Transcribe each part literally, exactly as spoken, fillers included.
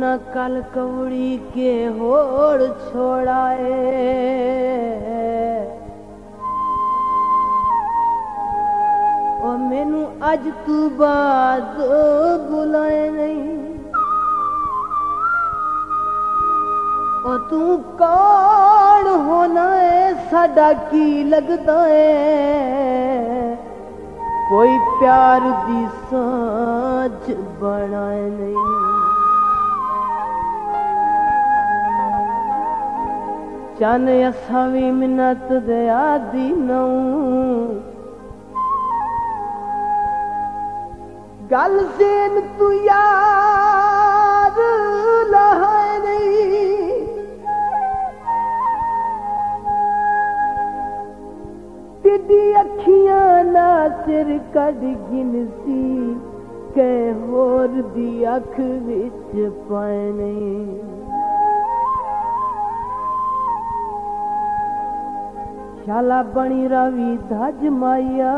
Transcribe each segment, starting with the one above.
न कल कवड़ी के होड़ छोड़ाए और मैनू अज तू बाद बुलाए नहीं और तू कौन होना है साडा की लगता है कोई प्यार दी साँझ बनाए नहीं चन असा भी मिन्नत दया दी नऊ गल सेन तू यार लहाए नहीं तिडी अखियां ना सिर कद गिनसी के होर दी अख विच पाए नहीं शाला बनी रवि धज माया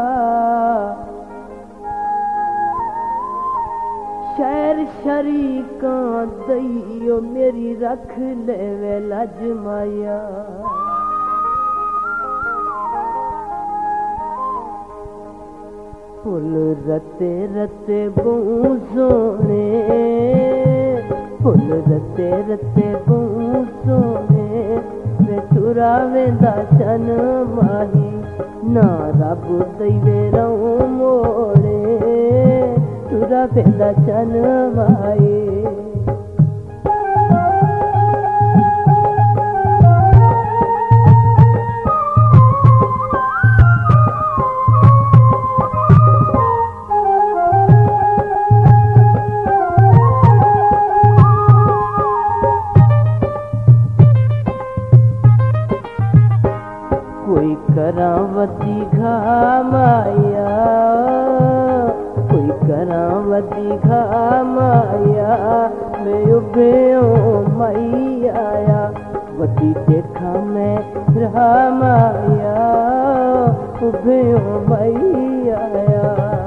शहर शरीका दईयो मेरी रख ले वे लज माया फुल रते रते बहु सोने फुल रते रते बहु सोने वे तुरा वेंदा चन माही ना रब दईवे रहूं मोड़े तुरा वेंदा चन माही कोई करावती घामाया कोई करावती घामाया मैं उभे मई आया वती देखा मैं रामाया उभे मई आया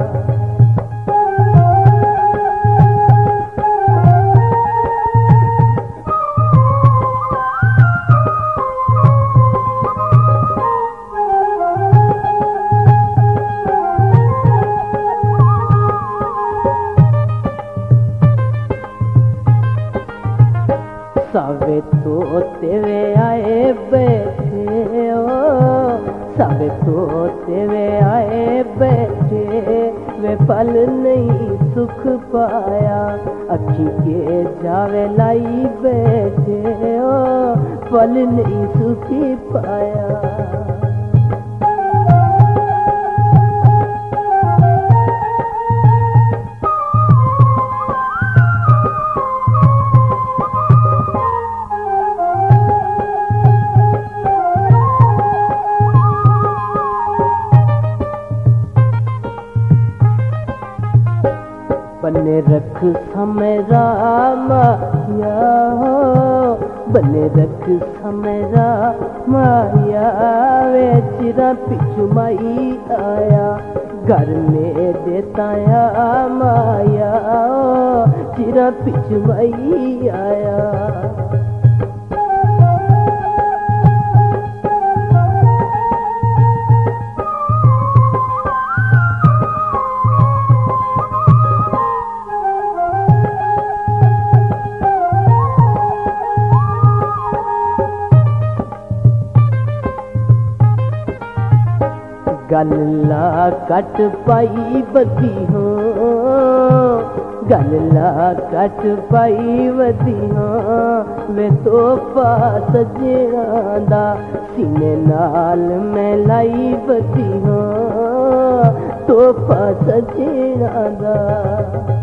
सावे तो तेवे आए बैठे ओ सावे तो तेवे आए बैठे वे पल नहीं सुख पाया अखी के जावे लाई बैठे ओ पल नहीं सुखी पाया बने रख समय रामाया बने रख समय रामाया वे चिरा पिछू माई आया घर में देताया माया चिरा पिछू माई आया गल्ला कट पाई बदी हो गल्ला कट पाई बदी हो वे तो पास सजना सीने नाल मैं लाई बदी हो तो पास सजना